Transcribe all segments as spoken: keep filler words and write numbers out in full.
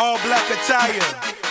all black attire,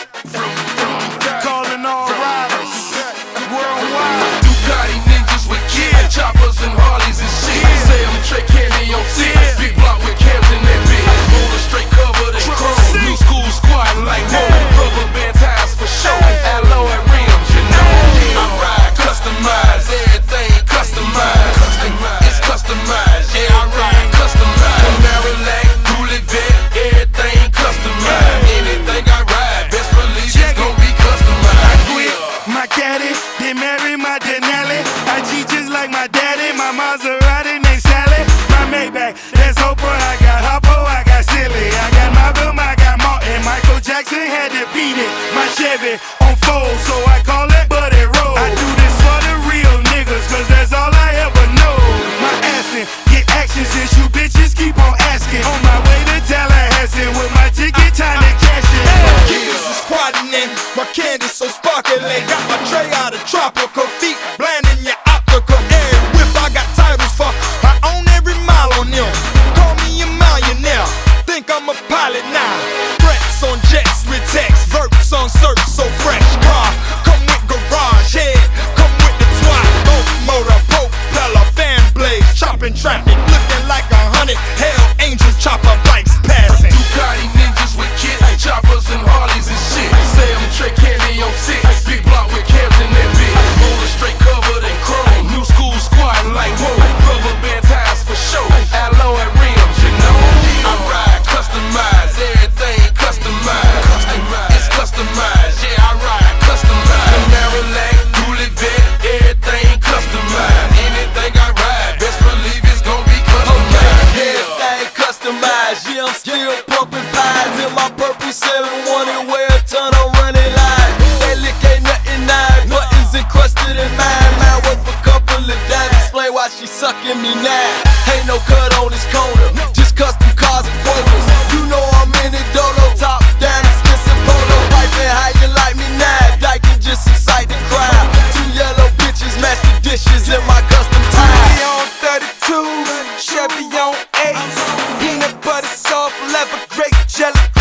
calling all riders worldwide. Ducati ninjas with kids, choppers and Harleys and shit. Say I'm Trey Candy on six, big block with Camden and big. Roller straight covered in chrome, new school squatting like whoa. Rubber band tires for show, alloy rims, you know. I ride customized, everything customized. It's customized, yeah, I ride customized. Cadillac, Boulevard, everything customized. Anything I ride, best believe it's gon' be customized. I quit my caddy, then marry my Denali. I cheat just like my daddy, my Maserati named Sally. My Maybach, that's Oprah. I got Hoppo, I got Silly, I got Malcolm, I got Martin. Michael Jackson had to beat it. My Chevy on fold, so I call it Buddy Roll. I do this for the real niggas, cause that's all I ever know. My assin', get action since you bitches keep on asking. On my way to Tallahassee with my ticket, time to cash it. My keys is quadrant, my candy so sparkling. Got my tray out of tropical, feet blinding your optical. Every whip I got titles for, I own every mile on them. Call me a millionaire, think I'm a pilot now. Threats on jets with text, verbs on search so fresh. Car, come with garage, head, come with the twat. Boat motor, propeller, fan blades, chopping traffic, looking like a hundred hell angels chopper bikes passing. Ducati ninjas with kids, choppers and Harleys and shit. Say I'm Trey Candy on six, big block with Camden and big. Roller straight covered in chrome, new school squatting like whoa. Rubber band tires for show, alloy rims, you know. I ride customized, everything customized. It's customized, yeah, I ride customized. Cadillac, Boulevard, everything customized. Anything I ride, best believe it's gon' be customized. Everything customized, yeah, I'm still pumping pies in my purple seven one and wear a ton of running lines. That lick ain't nothing nice, buttons encrusted in mine. Mine worth a couple of dimes, explain why she sucking me now. Ain't no cut on this corner, just custom cars and quotas. You know I'm in it, dodo, top down, expensive polo. Wiping how you like me now, Dyking just incite the crowd. Two yellow bitches match the dishes in my custom tie. On thirty-two, Chevy on eight, peanut butter, soft leather, grape jelly.